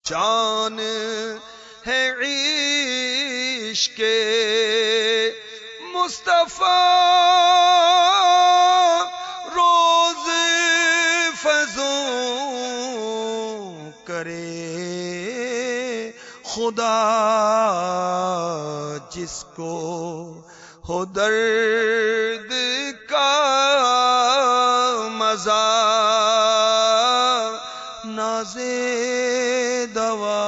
جان ہے عشق مصطفیٰ روز فضوں کرے خدا جس کو ہو درد کا مزہ نازے دوا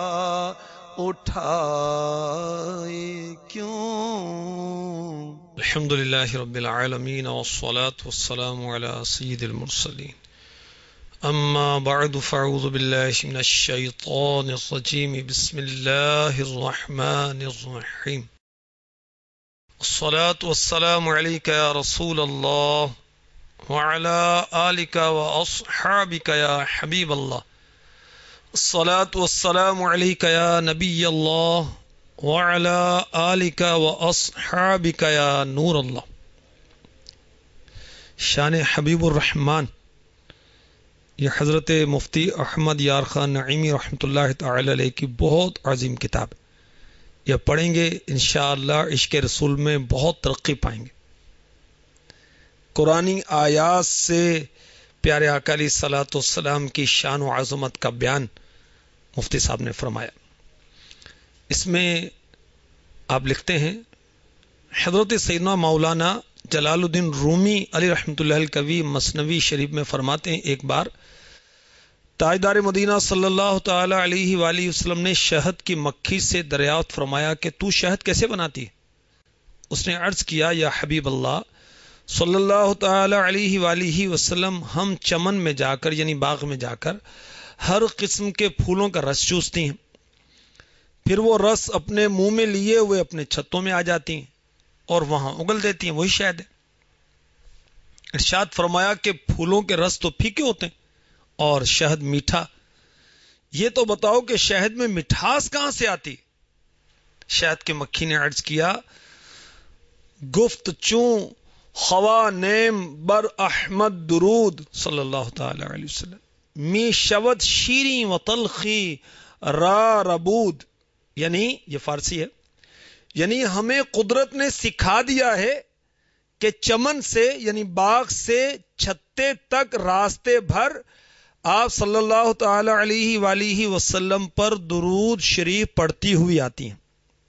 اٹھائے کیوں. الحمدللہ رب العالمین والصلاة والسلام علی سید المرسلین. اما بعد فاعوذ باللہ من الشیطان الرجیم. بسم اللہ الرحمن الرحیم. الصلاة والسلام علیک یا رسول اللہ وعلى آلك وأصحابك يا حبيب الله. الصلاة والسلام عليك يا نبي الله وعلى آلك وأصحابك يا نور الله. شان حبیب الرحمن یہ حضرت مفتی احمد یار خان نعیمی رحمۃ اللہ تعالی علیہ کی بہت عظیم کتاب. یہ پڑھیں گے انشاءاللہ عشق رسول میں بہت ترقی پائیں گے. قرآنی آیات سے پیارے آقا علیہ الصلوۃ والسلام کی شان و عظمت کا بیان مفتی صاحب نے فرمایا. اس میں آپ لکھتے ہیں حضرت سیدنا مولانا جلال الدین رومی علی رحمۃ اللہ الکوی مثنوی شریف میں فرماتے ہیں ایک بار تاجدار مدینہ صلی اللہ تعالی علیہ وآلہ وسلم نے شہد کی مکھی سے دریافت فرمایا کہ تو شہد کیسے بناتی ہے؟ اس نے عرض کیا یا حبیب اللہ صلی اللہ تعالی علیہ وآلہ وسلم ہم چمن میں جا کر یعنی باغ میں جا کر ہر قسم کے پھولوں کا رس چوستی ہیں، پھر وہ رس اپنے منہ میں لیے ہوئے اپنے چھتوں میں آ جاتی ہیں اور وہاں اگل دیتی ہیں، وہی شہد ہے. ارشاد فرمایا کہ پھولوں کے رس تو پھیکے ہوتے ہیں اور شہد میٹھا. یہ تو بتاؤ کہ شہد میں مٹھاس کہاں سے آتی؟ شہد کے مکھی نے عرض کیا گفت چوں خوا نیم بر احمد درود صلی اللہ تعالی علیہ وسلم می شود شیریں و تلخی را ربود. یعنی یہ فارسی ہے، یعنی ہمیں قدرت نے سکھا دیا ہے کہ چمن سے یعنی باغ سے چھتے تک راستے بھر آپ صلی اللہ تعالی علیہ وآلہ وسلم پر درود شریف پڑھتی ہوئی آتی ہیں.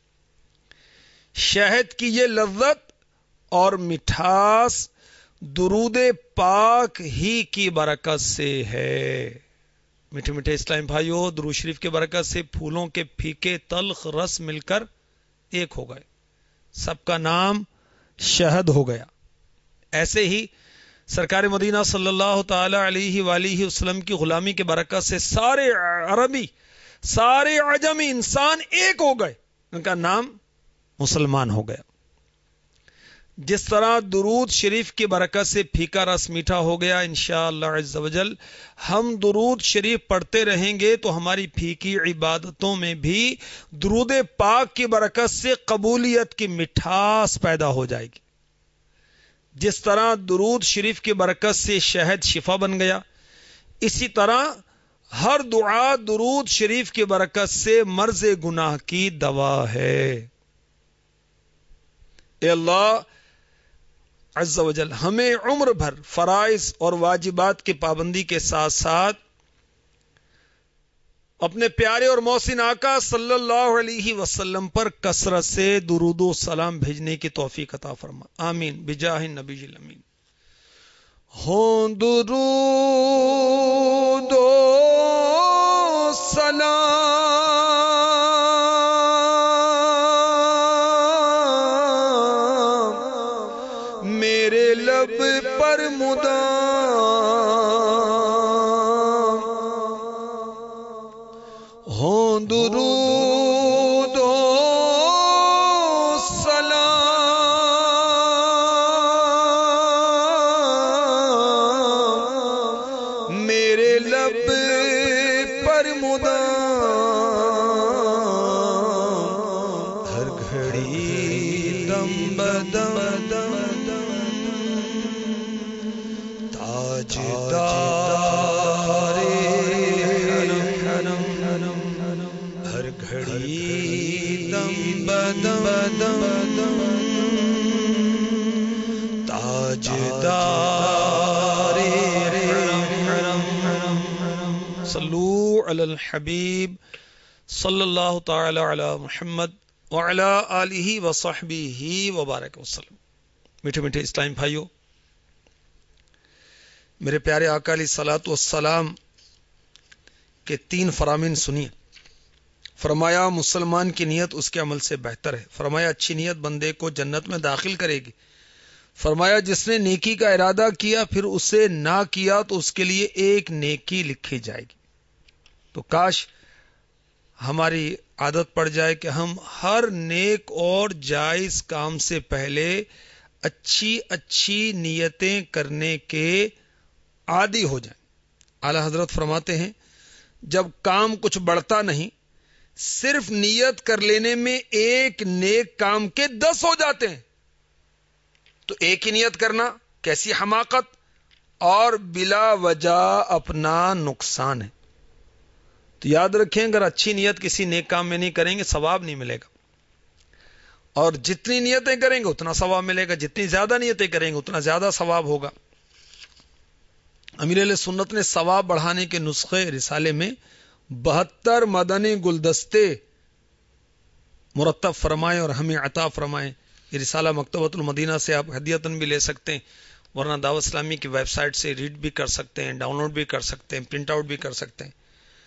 شہد کی یہ لذت اور مٹھاس درود پاک ہی کی برکت سے ہے. میٹھے میٹھے اسلام بھائیو، درود شریف کی برکت سے پھولوں کے پھیکے تلخ رس مل کر ایک ہو گئے، سب کا نام شہد ہو گیا. ایسے ہی سرکار مدینہ صلی اللہ تعالی علیہ وآلہ وسلم کی غلامی کی برکت سے سارے عربی سارے عجمی انسان ایک ہو گئے، ان کا نام مسلمان ہو گیا. جس طرح درود شریف کی برکت سے پھیکا رس میٹھا ہو گیا، انشاءاللہ عز و جل ہم درود شریف پڑھتے رہیں گے تو ہماری پھیکی عبادتوں میں بھی درود پاک کی برکت سے قبولیت کی مٹھاس پیدا ہو جائے گی. جس طرح درود شریف کی برکت سے شہد شفا بن گیا، اسی طرح ہر دعا درود شریف کی برکت سے مرض گناہ کی دوا ہے. اے اللہ عز و جل ہمیں عمر بھر فرائض اور واجبات کی پابندی کے ساتھ ساتھ اپنے پیارے اور محسن آقا صلی اللہ علیہ وسلم پر کثرت سے درود و سلام بھیجنے کی توفیق عطا فرما. آمین بجاہ النبی الامین. ہوں درود و سلام میرے لب پر مدام، ہوں درود و سلام میرے لب پر مدام، ہر گھڑی دم بدم تاجدار حرم ہر گھڑی دم بدم تاجدار حرم صلو علی الحبیب صلی اللہ تعالی علی محمد وعلی آلہ وصحبہ وبارک وسلم۔ میٹھے میٹھے اسلام بھائیوں، میرے پیارے آقا علیہ الصلوۃ والسلام کے 3 فرامین سنیے۔ فرمایا مسلمان کی نیت اس کے عمل سے بہتر ہے۔ فرمایا اچھی نیت بندے کو جنت میں داخل کرے گی۔ فرمایا جس نے نیکی کا ارادہ کیا پھر اسے نہ کیا تو اس کے لیے ایک نیکی لکھی جائے گی۔ تو کاش ہماری عادت پڑ جائے کہ ہم ہر نیک اور جائز کام سے پہلے اچھی نیتیں کرنے کے عادی ہو جائیں۔ اعلی حضرت فرماتے ہیں جب کام کچھ بڑھتا نہیں، صرف نیت کر لینے میں ایک نیک کام کے 10 ہو جاتے ہیں، تو ایک ہی نیت کرنا کیسی حماقت اور بلا وجہ اپنا نقصان ہے۔ تو یاد رکھیں اگر اچھی نیت کسی نیک کام میں نہیں کریں گے ثواب نہیں ملے گا، اور جتنی نیتیں کریں گے اتنا ثواب ملے گا، جتنی زیادہ نیتیں کریں گے اتنا زیادہ ثواب ہوگا۔ امیر اہل سنت نے ثواب بڑھانے کے نسخے رسالے میں 72 مدنی گلدستے مرتب فرمائے اور ہمیں عطا فرمائے۔ یہ رسالہ مکتبۃ المدینہ سے آپ ہدیتاً بھی لے سکتے ہیں، ورنہ دعوت اسلامی کی ویب سائٹ سے ریڈ بھی کر سکتے ہیں، ڈاؤن لوڈ بھی کر سکتے ہیں، پرنٹ آؤٹ بھی کر سکتے ہیں۔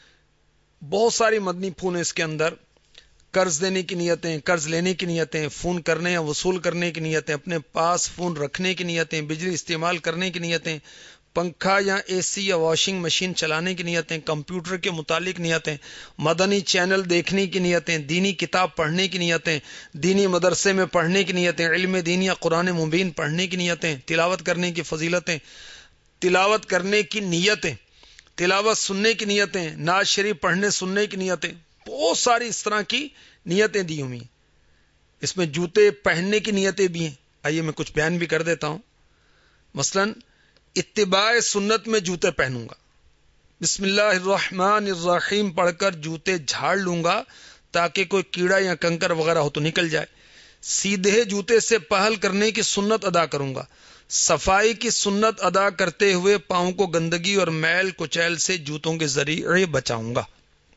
بہت ساری مدنی پھول ہیں اس کے اندر، قرض دینے کی نیتیں، قرض لینے کی نیتیں، فون کرنے یا وصول کرنے کی نیتیں، اپنے پاس فون رکھنے کی نیتیں، بجلی استعمال کرنے کی نیتیں، پنکھا یا اے سی یا واشنگ مشین چلانے کی نیتیں، کمپیوٹر کے متعلق نیتیں، مدنی چینل دیکھنے کی نیتیں، دینی کتاب پڑھنے کی نیتیں، دینی مدرسے میں پڑھنے کی نیتیں، علم دین یا قرآن مبین پڑھنے کی نیتیں، تلاوت کرنے کی فضیلتیں، تلاوت کرنے کی نیتیں، تلاوت سننے کی نیتیں، نعت شریف پڑھنے سننے کی نیتیں، بہت ساری اس طرح کی نیتیں دی ہوئی ہیں۔ اس میں جوتے پہننے کی نیتیں بھی ہیں، آئیے میں کچھ بیان بھی کر دیتا ہوں۔ مثلاً اتباع سنت میں جوتے پہنوں گا، بسم اللہ الرحمن الرحیم پڑھ کر جوتے جھاڑ لوں گا تاکہ کوئی کیڑا یا کنکر وغیرہ ہو تو نکل جائے۔ سیدھے جوتے سے پہل کرنے کی سنت ادا کروں گا، صفائی کی سنت ادا کرتے ہوئے پاؤں کو گندگی اور میل کچیل سے جوتوں کے ذریعے بچاؤں گا۔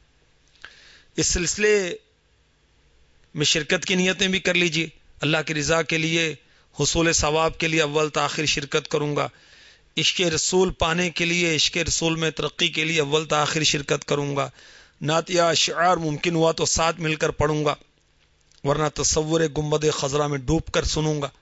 اس سلسلے میں شرکت کی نیتیں بھی کر لیجیے۔ اللہ کی رضا کے لیے، حصول ثواب کے لیے اول تاخیر شرکت کروں گا۔ عشق رسول پانے کے لیے، عشق رسول میں ترقی کے لیے اول تاخیر شرکت کروں گا۔ نعت یا اشعار ممکن ہوا تو ساتھ مل کر پڑھوں گا، ورنہ تصور گنبد خضرا میں ڈوب کر سنوں گا۔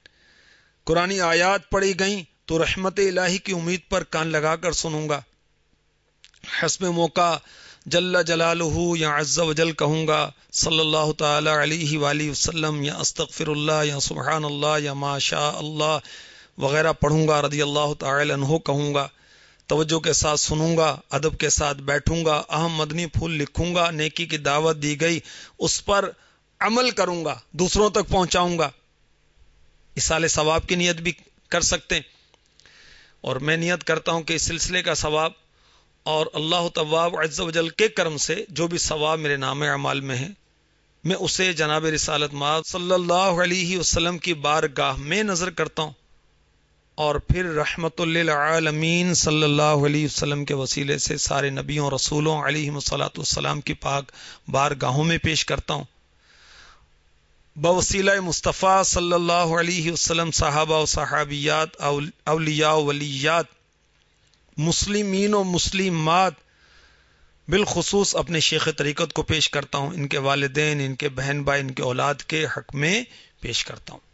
قرآنی آیات پڑھی گئیں تو رحمت الہی کی امید پر کان لگا کر سنوں گا۔ حسب موقع جل جلالہ یا عز و جل کہوں گا، صلی اللہ تعالی علیہ وآلہ وسلم، یا استغفر اللہ، یا سبحان اللہ، یا ما شاء اللہ وغیرہ پڑھوں گا، رضی اللہ تعالی عنہ کہوں گا، توجہ کے ساتھ سنوں گا، ادب کے ساتھ بیٹھوں گا، اہم مدنی پھول لکھوں گا، نیکی کی دعوت دی گئی اس پر عمل کروں گا، دوسروں تک پہنچاؤں گا۔ اصال ثواب کی نیت بھی کر سکتے ہیں، اور میں نیت کرتا ہوں کہ اس سلسلے کا ثواب اور اللہ تواب عز و جل کے کرم سے جو بھی ثواب میرے نام اعمال میں ہے، میں اسے جناب رسالت مآب صلی اللہ علیہ وسلم کی بارگاہ میں نظر کرتا ہوں، اور پھر رحمت للعالمین صلی اللہ علیہ وسلم کے وسیلے سے سارے نبیوں رسولوں علیہم الصلاۃ والسلام کی پاک بارگاہوں میں پیش کرتا ہوں۔ بوسیلہ مصطفیٰ صلی اللہ علیہ وسلم صحابہ و صحابیات، اولیاء و ولیات، مسلمین و مسلمات، بالخصوص اپنے شیخ طریقت کو پیش کرتا ہوں، ان کے والدین، ان کے بہن بھائی، ان کے اولاد کے حق میں پیش کرتا ہوں۔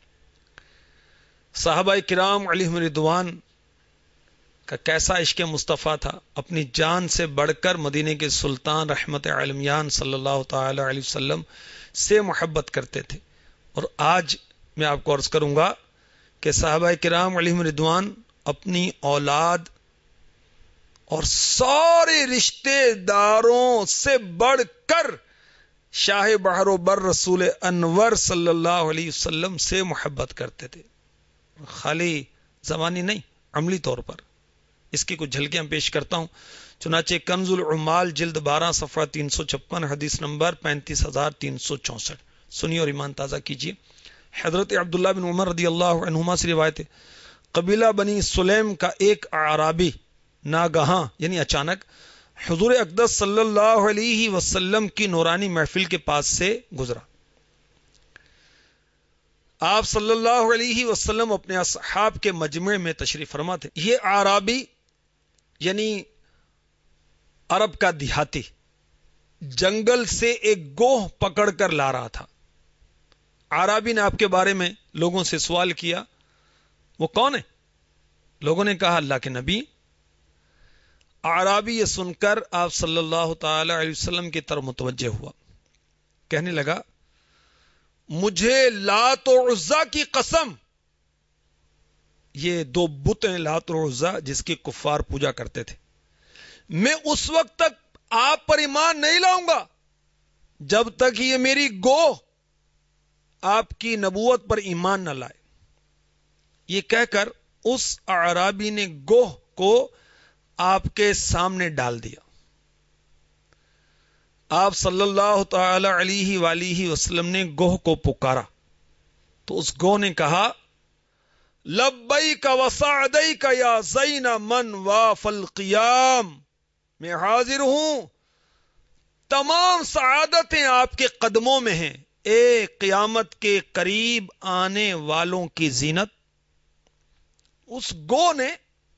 صحابہ کرام علیہم رضوان کا کیسا عشق مصطفیٰ تھا، اپنی جان سے بڑھ کر مدینے کے سلطان رحمت عالمیان صلی اللہ تعالی علیہ وسلم سے محبت کرتے تھے۔ اور آج میں آپ کو عرض کروں گا کہ صحابہ کرام علیہم رضوان اپنی اولاد اور سارے رشتے داروں سے بڑھ کر شاہ بحر و بر رسول انور صلی اللہ علیہ وسلم سے محبت کرتے تھے، خالی زبانی نہیں، عملی طور پر۔ اس کی کچھ جھلکیاں پیش کرتا ہوں۔ چنانچہ کنز العمال جلد 12 صفحہ 356 حدیث نمبر 35364. سنیے اور ایمان تازہ کیجیے. حضرت عبداللہ بن عمر رضی اللہ عنہما سے روایت ہے، قبیلہ بنی سلیم کا ایک اعرابی ناگہاں یعنی اچانک حضور اقدس صلی اللہ علیہ وسلم کی نورانی محفل کے پاس سے گزرا. آپ صلی اللہ علیہ وسلم اپنے اصحاب کے مجمع میں تشریف فرما تھے. یہ اعرابی یعنی عرب کا دیہاتی جنگل سے ایک گوہ پکڑ کر لا رہا تھا. اعرابی نے آپ کے بارے میں لوگوں سے سوال کیا، وہ کون ہے؟ لوگوں نے کہا اللہ کے نبی. اعرابی یہ سن کر آپ صلی اللہ تعالی علیہ وسلم کی طرف متوجہ ہوا، کہنے لگا مجھے لات و عزا کی قسم، یہ دو بت ہیں لات و عزا جس کی کفار پوجا کرتے تھے، میں اس وقت تک آپ پر ایمان نہیں لاؤں گا جب تک یہ میری گوہ آپ کی نبوت پر ایمان نہ لائے. یہ کہہ کر اس اعرابی نے گوہ کو آپ کے سامنے ڈال دیا. آپ صلی اللہ تعالی علیہ وآلہ وسلم نے گوہ کو پکارا تو اس گوہ نے کہا لبیک وسعدیک یا زین من واف القیام، میں حاضر ہوں، تمام سعادتیں آپ کے قدموں میں ہیں، اے قیامت کے قریب آنے والوں کی زینت. اس گو نے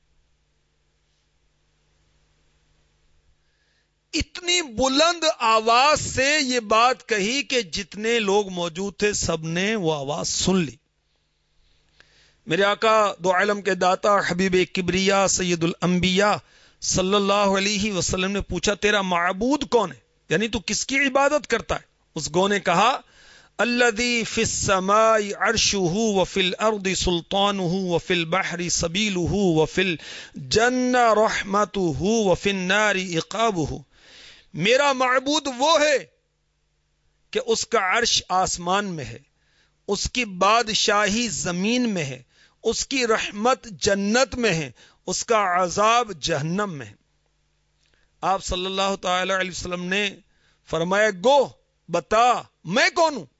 اتنی بلند آواز سے یہ بات کہی کہ جتنے لوگ موجود تھے سب نے وہ آواز سن لی. میرے آقا دو عالم کے داتا حبیب کبریا سید الانبیاء صلی اللہ علیہ وسلم نے پوچھا تیرا معبود کون ہے، یعنی تو کس کی عبادت کرتا ہے؟ اس گو نے کہا الذی فی السماء عرشہ وفی الارض سلطانہ وفی البحر سبیلہ وفی الجنہ رحمتہ وفی النار عقابہ. میرا معبود وہ ہے کہ اس کا عرش آسمان میں ہے، اس کی بادشاہی زمین میں ہے، اس کی رحمت جنت میں ہے، اس کا عذاب جہنم میں ہے. آپ صلی اللہ تعالی علیہ وسلم نے فرمایا گو بتا میں کون ہوں؟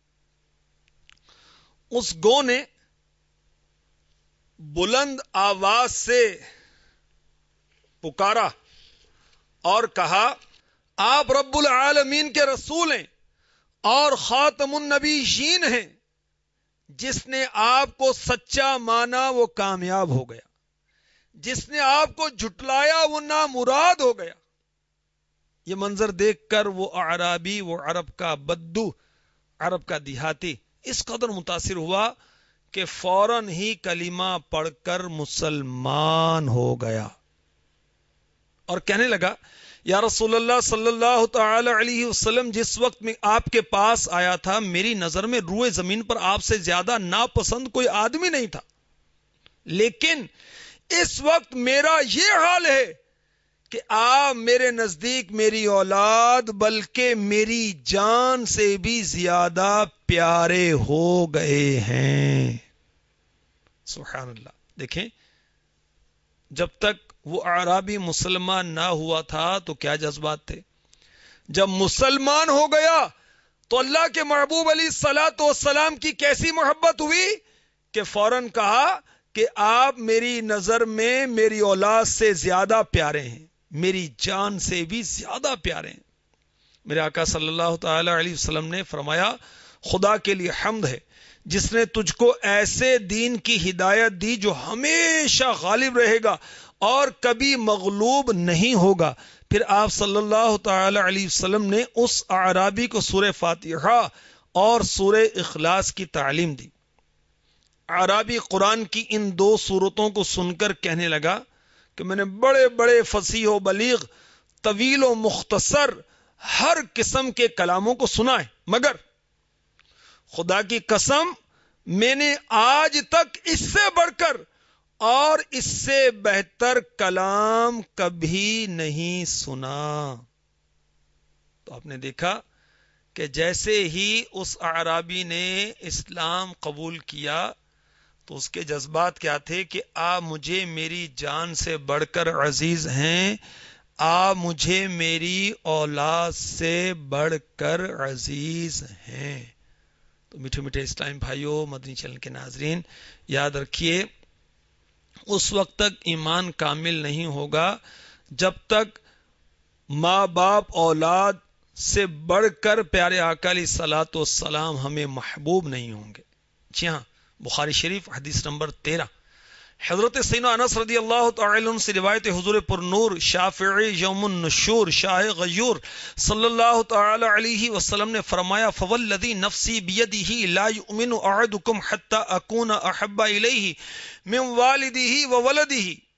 اس گو نے بلند آواز سے پکارا اور کہا آپ رب العالمین کے رسول ہیں اور خاتم النبیین ہیں. جس نے آپ کو سچا مانا وہ کامیاب ہو گیا، جس نے آپ کو جھٹلایا وہ نامراد ہو گیا. یہ منظر دیکھ کر وہ اعرابی، وہ عرب کا بدو، عرب کا دیہاتی اس قدر متاثر ہوا کہ فوراً ہی کلمہ پڑھ کر مسلمان ہو گیا اور کہنے لگا یا رسول اللہ صلی اللہ تعالی علیہ وسلم، جس وقت میں آپ کے پاس آیا تھا میری نظر میں روئے زمین پر آپ سے زیادہ ناپسند کوئی آدمی نہیں تھا، لیکن اس وقت میرا یہ حال ہے کہ آپ میرے نزدیک میری اولاد بلکہ میری جان سے بھی زیادہ پیارے ہو گئے ہیں. سبحان اللہ. دیکھیں جب تک وہ اعرابی مسلمان نہ ہوا تھا تو کیا جذبات تھے، جب مسلمان ہو گیا تو اللہ کے محبوب علیہ الصلوۃ والسلام کی کیسی محبت ہوئی کہ فوراً کہا کہ آپ میری نظر میں میری اولاد سے زیادہ پیارے ہیں، میری جان سے بھی زیادہ پیارے ہیں. میرے آقا صلی اللہ تعالی علیہ وسلم نے فرمایا خدا کے لیے حمد ہے جس نے تجھ کو ایسے دین کی ہدایت دی جو ہمیشہ غالب رہے گا اور کبھی مغلوب نہیں ہوگا. پھر آپ صلی اللہ تعالی علیہ وسلم نے اس اعرابی کو سورہ فاتحہ اور سورہ اخلاص کی تعلیم دی. اعرابی قرآن کی ان دو سورتوں کو سن کر کہنے لگا کہ میں نے بڑے بڑے فصیح و بلیغ، طویل و مختصر ہر قسم کے کلاموں کو سنا ہے، مگر خدا کی قسم میں نے آج تک اس سے بڑھ کر اور اس سے بہتر کلام کبھی نہیں سنا. تو آپ نے دیکھا کہ جیسے ہی اس اعرابی نے اسلام قبول کیا تو اس کے جذبات کیا تھے کہ آپ مجھے میری جان سے بڑھ کر عزیز ہیں، آپ مجھے میری اولاد سے بڑھ کر عزیز ہیں۔ تو میٹھے میٹھے اسلام بھائیوں، مدنی چینل کے ناظرین، یاد رکھیے اس وقت تک ایمان کامل نہیں ہوگا جب تک ماں باپ اولاد سے بڑھ کر پیارے آقا علیہ الصلوۃ والسلام ہمیں محبوب نہیں ہوں گے۔ جی ہاں، بخاری شریف حدیث نمبر 13، حضرت سیدنا انس رضی اللہ تعالی عنہ سے روایت حضور پر نور شافعی یوم النشور شاہ غیور صلی اللہ تعالی علیہ وسلم نے فرمایا فوالذی نفسی بیدہ لا یؤمن احدکم حتی اکون احب الیہ من والدہ وولدہ،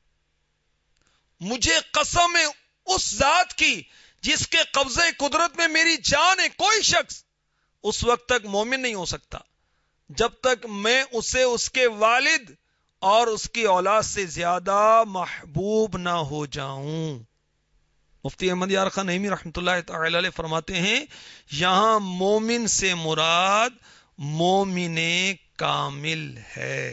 مجھے قسم ہے اس ذات کی جس کے قبضے قدرت میں میری جان ہے، کوئی شخص اس وقت تک مومن نہیں ہو سکتا جب تک میں اسے اس کے والد اور اس کی اولاد سے زیادہ محبوب نہ ہو جاؤں۔ مفتی احمد یار خان نعیمی رحمۃ اللہ تعالی علیہ فرماتے ہیں یہاں مومن سے مراد مومن کامل ہے۔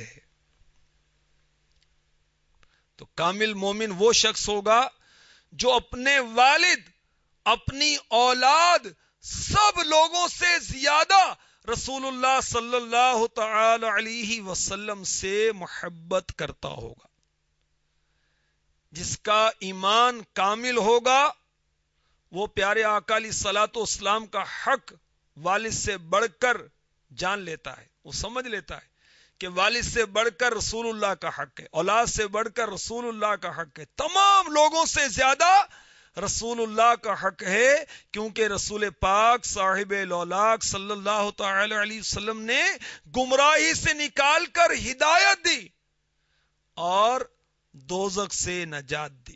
تو کامل مومن وہ شخص ہوگا جو اپنے والد، اپنی اولاد، سب لوگوں سے زیادہ رسول اللہ صلی اللہ تعالی علیہ وسلم سے محبت کرتا ہوگا۔ جس کا ایمان کامل ہوگا وہ پیارے آقا علیہ الصلوۃ والسلام کا حق والد سے بڑھ کر جان لیتا ہے، وہ سمجھ لیتا ہے کہ والد سے بڑھ کر رسول اللہ کا حق ہے، اولاد سے بڑھ کر رسول اللہ کا حق ہے، تمام لوگوں سے زیادہ رسول اللہ کا حق ہے، کیونکہ رسول پاک صاحب لولاک صلی اللہ تعالی علیہ وسلم نے گمراہی سے نکال کر ہدایت دی اور دوزخ سے نجات دی۔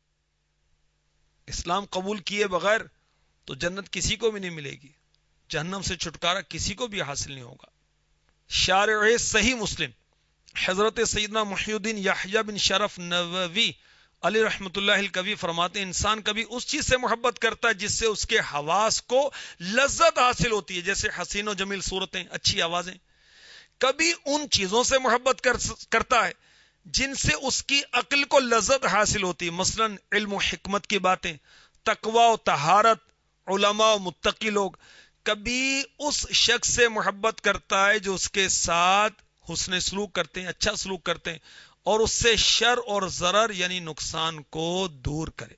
اسلام قبول کیے بغیر تو جنت کسی کو بھی نہیں ملے گی، جہنم سے چھٹکارا کسی کو بھی حاصل نہیں ہوگا۔ شارع صحیح مسلم حضرت سیدنا محی الدین یحییٰ بن شرف نووی علی رحمت اللہ الکوی فرماتے ہیں انسان کبھی اس چیز سے محبت کرتا ہے جس سے اس کے حواس کو لذت حاصل ہوتی ہے، جیسے حسین و جمیل صورتیں، اچھی آوازیں۔ کبھی ان چیزوں سے محبت کرتا ہے جن سے اس کی عقل کو لذت حاصل ہوتی ہے، مثلا علم و حکمت کی باتیں، تقوی و طہارت، علماء و متقی لوگ۔ کبھی اس شخص سے محبت کرتا ہے جو اس کے ساتھ حسن سلوک کرتے ہیں، اچھا سلوک کرتے ہیں اور اس سے شر اور ضرر یعنی نقصان کو دور کرے۔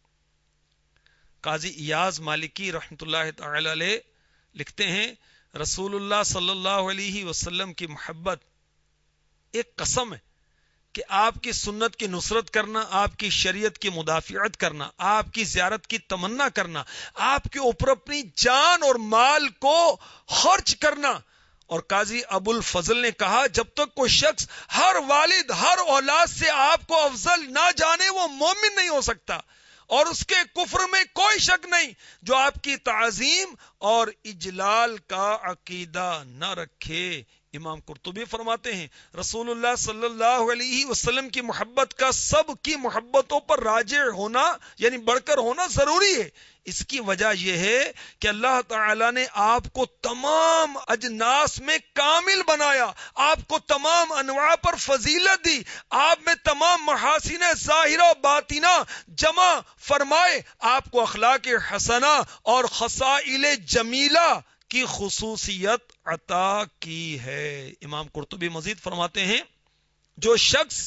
قاضی ایاز مالکی رحمت اللہ تعالی علیہ لکھتے ہیں رسول اللہ صلی اللہ علیہ وسلم کی محبت ایک قسم ہے کہ آپ کی سنت کی نصرت کرنا، آپ کی شریعت کی مدافعت کرنا، آپ کی زیارت کی تمنا کرنا، آپ کے اوپر اپنی جان اور مال کو خرچ کرنا۔ اور قاضی ابو الفضل نے کہا جب تک کوئی شخص ہر والد، ہر اولاد سے آپ کو افضل نہ جانے وہ مومن نہیں ہو سکتا، اور اس کے کفر میں کوئی شک نہیں۔ جو آپ کی تعظیم اور اجلال کا عقیدہ نہ رکھے۔ امام قرطبی فرماتے ہیں رسول اللہ صلی اللہ علیہ وسلم کی محبت کا سب کی محبتوں پر راجع ہونا یعنی بڑھ کر ہونا ضروری ہے۔ اس کی وجہ یہ ہے کہ اللہ تعالی نے آپ کو تمام اجناس میں کامل بنایا، آپ کو تمام انواع پر فضیلت دی، آپ میں تمام محاسن ظاہرہ و باطنہ جمع فرمائے، آپ کو اخلاق حسنہ اور خصائل جمیلہ کی خصوصیت عطا کی ہے۔ امام قرطبی مزید فرماتے ہیں جو شخص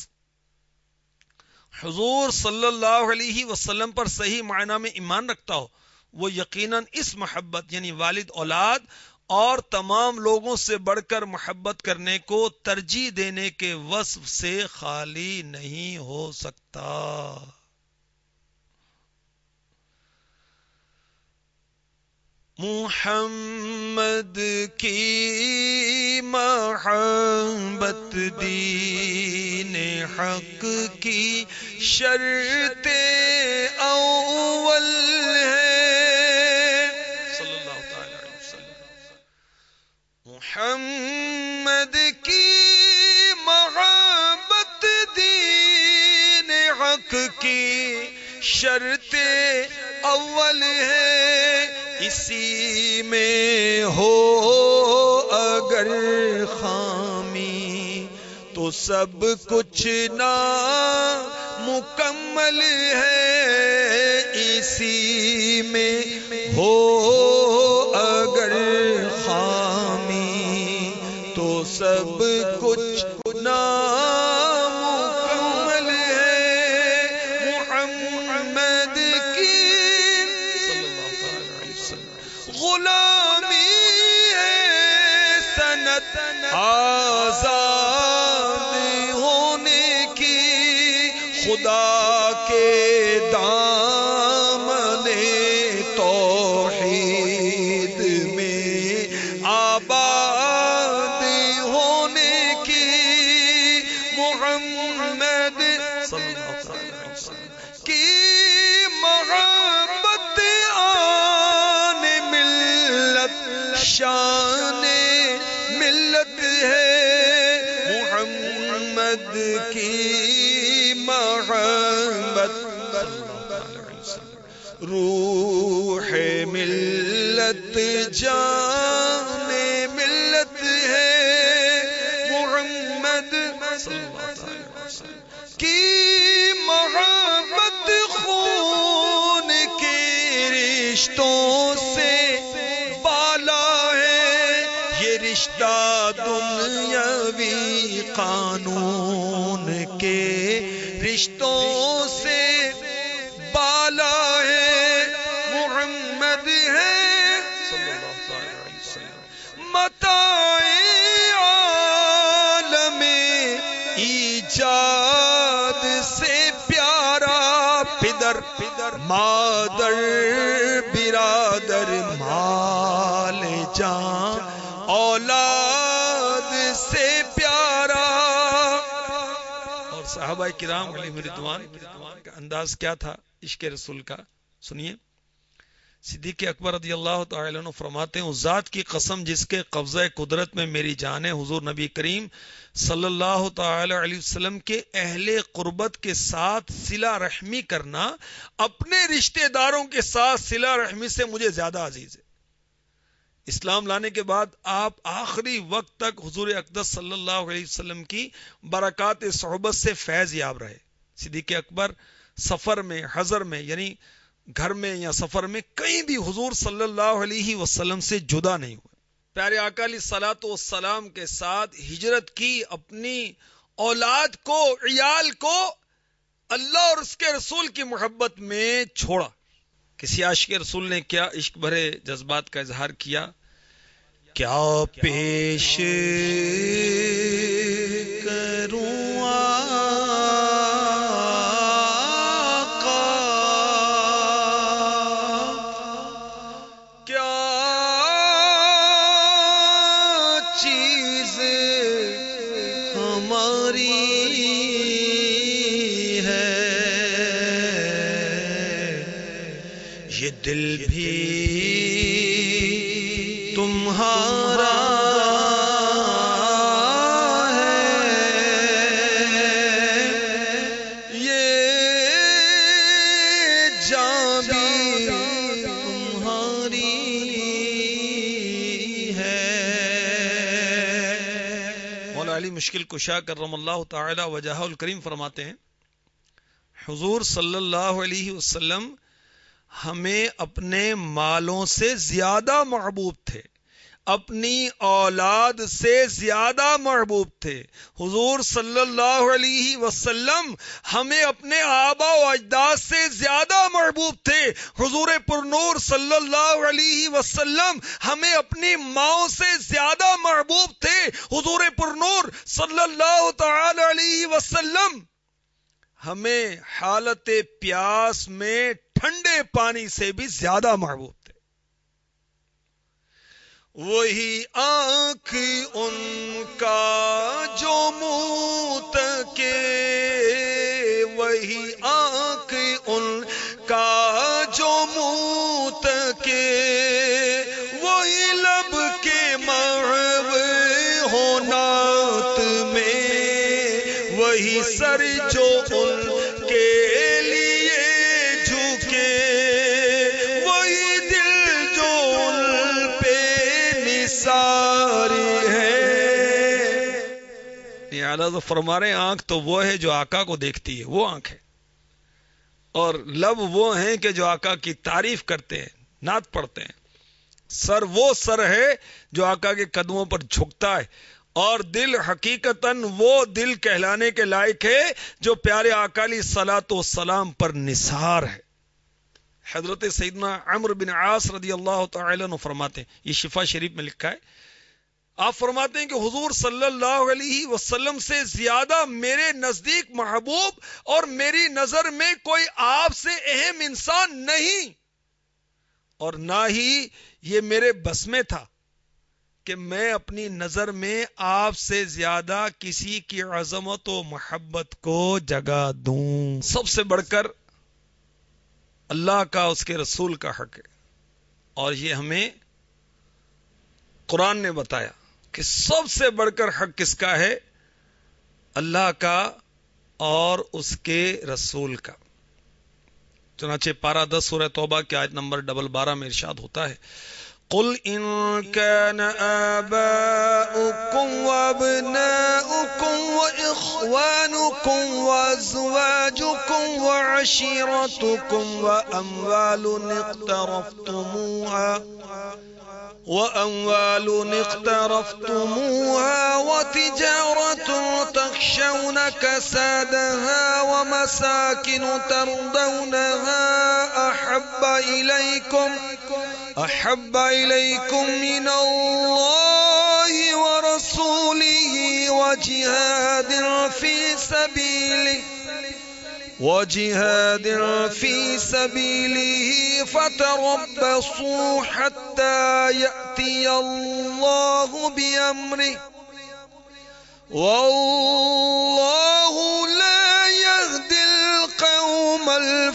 حضور صلی اللہ علیہ وسلم پر صحیح معنی میں ایمان رکھتا ہو وہ یقیناً اس محبت یعنی والد، اولاد اور تمام لوگوں سے بڑھ کر محبت کرنے کو ترجیح دینے کے وصف سے خالی نہیں ہو سکتا۔ محمد کی محبت دین حق کی شرط اول ہے، صلی اللہ تعالی علیہ وسلم۔ محمد کی محبت دین حق کی شرط اول ہے، اسی میں ہو اگر خامی تو سب کچھ نامکمل ہے۔ کسی میں ہو اگر خامی تو سب کچھ نامکمل ہے. محمد کی غلامی ہے سنت آزاد ہونے کی. خدا کے دامن توحید میں آباد ہونے کی. محمد کی محبت آن ملت شان ملت ہے. محمد کی محبت روح ملت جان ملت ہے. محمد کی محبت خون کے رشتوں سے بالا ہے. یہ رشتہ دنیاوی قانون کے رشتوں سے بالا ہے. محمد ہے متاع عالم ایجاد سے پیارا. پدر مادر برادر مال جان اولاد سے پیارا. اور صحابہ کرام علیہ رضوان کا انداز کیا تھا عشق رسول کا، سنیے. صدیق اکبر رضی اللہ تعالی عنہ فرماتے ہیں اس ذات کی قسم جس کے قبضہ قدرت میں میری جان ہے، حضور نبی کریم صلی اللہ تعالی علیہ وسلم کے اہل قربت کے ساتھ صلہ رحمی کرنا اپنے رشتہ داروں کے ساتھ صلہ رحمی سے مجھے زیادہ عزیز ہے. اسلام لانے کے بعد آپ آخری وقت تک حضور اقدس صلی اللہ علیہ وسلم کی برکات صحبت سے فیض یاب رہے. صدیق اکبر سفر میں، حضر میں، یعنی گھر میں یا سفر میں کہیں بھی حضور صلی اللہ علیہ وسلم سے جدا نہیں ہوئے. پیارے آقا علیہ الصلوۃ والسلام کے ساتھ ہجرت کی، اپنی اولاد کو، عیال کو اللہ اور اس کے رسول کی محبت میں چھوڑا. کسی عاشق رسول نے کیا عشق بھرے جذبات کا اظہار کیا. کیا پیش کروں آقا، کیا چیز ہماری ہے، یہ دل بھی تمہارا ہے، یہ جان بھی تمہاری ہے. مولا علی مشکل کشا کرم اللہ تعالی وجہہ الکریم فرماتے ہیں حضور صلی اللہ علیہ وسلم ہمیں اپنے مالوں سے زیادہ محبوب تھے، اپنی اولاد سے زیادہ محبوب تھے. حضور صلی اللہ علیہ وسلم ہمیں اپنے آبا و اجداد سے زیادہ محبوب تھے. حضور پرنور صلی اللہ علیہ وسلم ہمیں اپنی ماؤں سے زیادہ محبوب تھے. حضور پرنور صلی اللہ تعالی علیہ وسلم ہمیں حالت پیاس میں ٹھنڈے پانی سے بھی زیادہ محبوب تھے. وہی آنکھ ان کا جو منہ تکے، وہی آنکھ ان کا جو منہ تکے، وہی لب کے محو ہو نعت میں، وہی سر جو ان کے فرما رہے ہیں آنکھ تو وہ ہے جو آقا کو دیکھتی ہے، وہ آنکھ ہے. اور لب وہ ہیں کہ جو آقا کی تعریف کرتے ہیں، نعت پڑھتے ہیں، سر وہ سر ہے جو آقا کے قدموں پر جھکتا ہے، اور دل حقیقتاً وہ دل کہلانے کے لائق ہے جو پیارے آقا علیہ الصلوۃ والسلام پر نثار ہے۔ حضرت سیدنا عمرو بن عاص رضی اللہ تعالی عنہ فرماتے ہیں، یہ شفا شریف میں لکھا ہے، آپ فرماتے ہیں کہ حضور صلی اللہ علیہ وسلم سے زیادہ میرے نزدیک محبوب اور میری نظر میں کوئی آپ سے اہم انسان نہیں، اور نہ ہی یہ میرے بس میں تھا کہ میں اپنی نظر میں آپ سے زیادہ کسی کی عظمت و محبت کو جگہ دوں۔ سب سے بڑھ کر اللہ کا، اس کے رسول کا حق ہے، اور یہ ہمیں قرآن نے بتایا کہ سب سے بڑھ کر حق کس کا ہے؟ اللہ کا اور اس کے رسول کا۔ چنانچہ پارہ 10 سورہ توبہ کی آیت نمبر 12 میں ارشاد ہوتا ہے، قل ان كان آباؤكم وابناؤكم واخوانكم وازواجكم وعشيرتكم وأموال اقترفتموها وتجارة تخشون كسادها ومساكن ترضونها أحب إليكم من الله ورسوله وجهاد في سبيله فتربصوا حتى يأتي الله بأمره والله لا يهدي القوم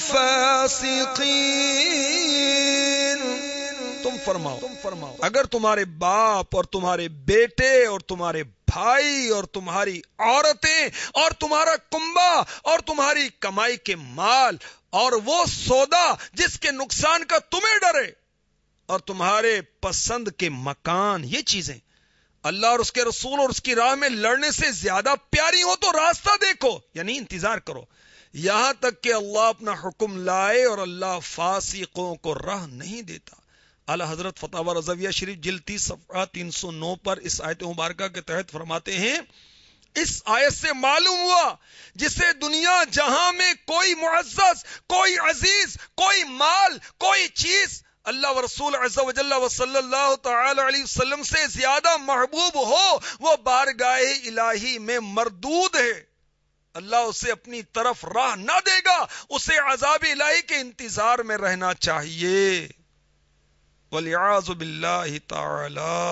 الفاسقين۔ تم فرماؤ اگر تمہارے باپ اور تمہارے بیٹے اور تمہارے بھائی اور تمہاری عورتیں اور تمہارا کنبہ اور تمہاری کمائی کے مال اور وہ سودا جس کے نقصان کا تمہیں ڈرے اور تمہارے پسند کے مکان، یہ چیزیں اللہ اور اس کے رسول اور اس کی راہ میں لڑنے سے زیادہ پیاری ہو تو راستہ دیکھو، یعنی انتظار کرو یہاں تک کہ اللہ اپنا حکم لائے، اور اللہ فاسقوں کو راہ نہیں دیتا۔ اعلی حضرت فتاوی رضویہ شریف جلد 30 صفحہ 309 پر اس آیت مبارکہ کے تحت فرماتے ہیں، اس آیت سے معلوم ہوا جسے دنیا جہاں میں کوئی معزز، کوئی عزیز، کوئی مال، کوئی چیز اللہ و رسول عز و جل و صلی اللہ تعالی علیہ وسلم سے زیادہ محبوب ہو، وہ بارگاہ الہی میں مردود ہے، اللہ اسے اپنی طرف راہ نہ دے گا، اسے عذاب الہی کے انتظار میں رہنا چاہیے، والعیاذ باللہ تعالی۔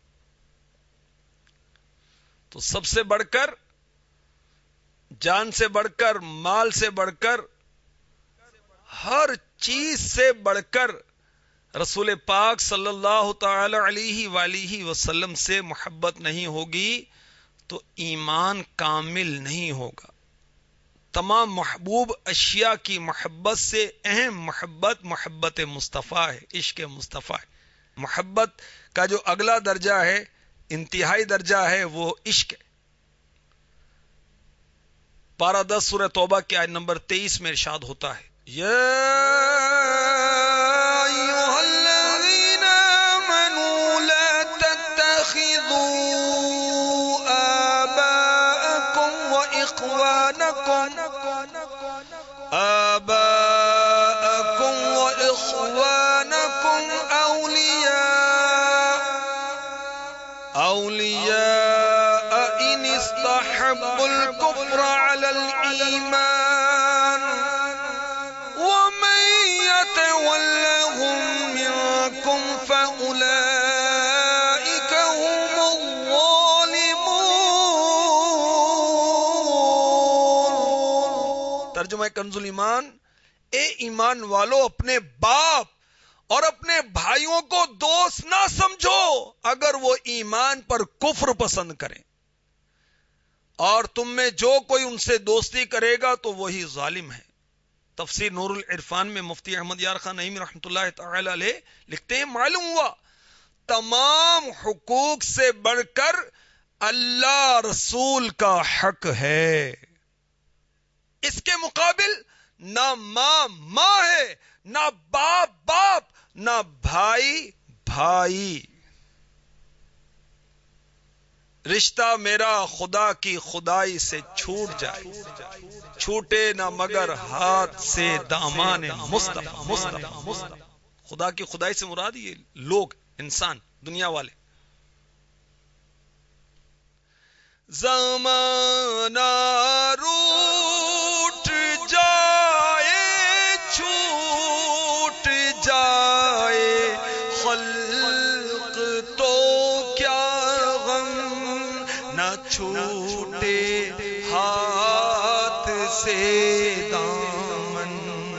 تو سب سے بڑھ کر، جان سے بڑھ کر، مال سے بڑھ کر، ہر چیز سے بڑھ کر رسول پاک صلی اللہ تعالی علیہ وآلہ وسلم سے محبت نہیں ہوگی تو ایمان کامل نہیں ہوگا۔ تمام محبوب اشیاء کی محبت سے اہم محبت مصطفیٰ ہے، عشق مصطفیٰ ہے۔ محبت کا جو اگلا درجہ ہے، انتہائی درجہ ہے، وہ عشق ہے۔ پارہ 10 سورہ توبہ کی آیت نمبر 23 میں ارشاد ہوتا ہے، آباءكم وإخوانكم أولياء إن استحبوا الكفر على الإيمان ومن يتولهم منكم فأولئك هم الظالمون۔ ترجمہ کنز الایمان، اے ایمان والو اپنے باپ اور اپنے بھائیوں کو دوست نہ سمجھو اگر وہ ایمان پر کفر پسند کریں، اور تم میں جو کوئی ان سے دوستی کرے گا تو وہی ظالم ہے۔ تفسیر نور العرفان میں مفتی احمد یار خان نعیمی رحمۃ اللہ تعالی علیہ لکھتے ہیں، معلوم ہوا تمام حقوق سے بڑھ کر اللہ رسول کا حق ہے، اس کے مقابل نہ ماں ماں ہے، نہ باپ باپ، نہ بھائی بھائی. رشتہ میرا خدا کی خدائی سے چھوٹ جائے، چھوٹے نہ مگر ہاتھ سے دامان مصطفی. خدا کی خدائی سے مراد یہ لوگ، انسان، دنیا والے. زمانہ روٹ جائے، چھوٹ جائے خلق تو کیا غم، نہ چھوٹے ہاتھ سے دامن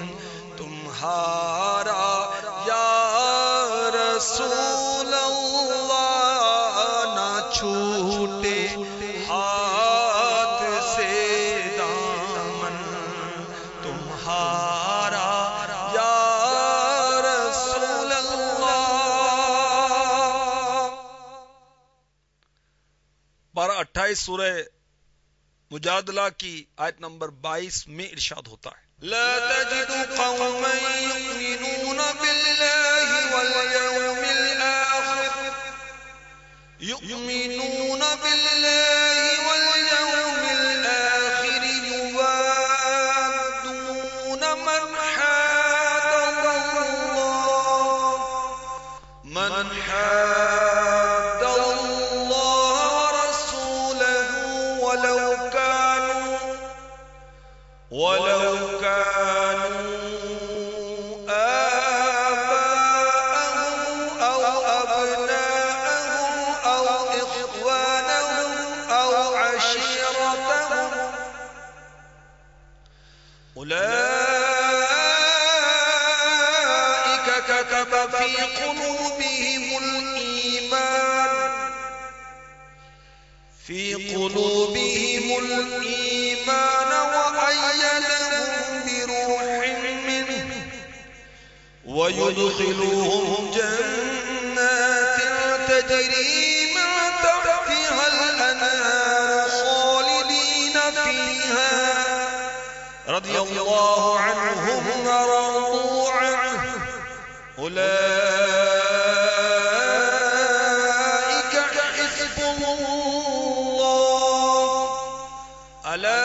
تمہارا یا رسول اللہ، نہ چھوٹے ہاتھ سے دامن تمہارا یا رسول اللہ. پارہ 28 سورہ مجادلہ کی آیت نمبر 22 میں ارشاد ہوتا ہے، لا تجد قوما يؤمنون بالله واليوم الآخر يؤمنون بالله واليوم الآخر يوادون من حاد الله ورسوله ولو كانوا آباءهم أو أبناءهم أو إخوانهم أو عشيرتهم أولئك كتب في قلوبهم الإيمان وأيدهم بروح منه ويدخلهم جنات تجري من تحتها الأنهار خالدين فيها رضي الله عنهم ورضوا عنه أولئك حزب الله ألا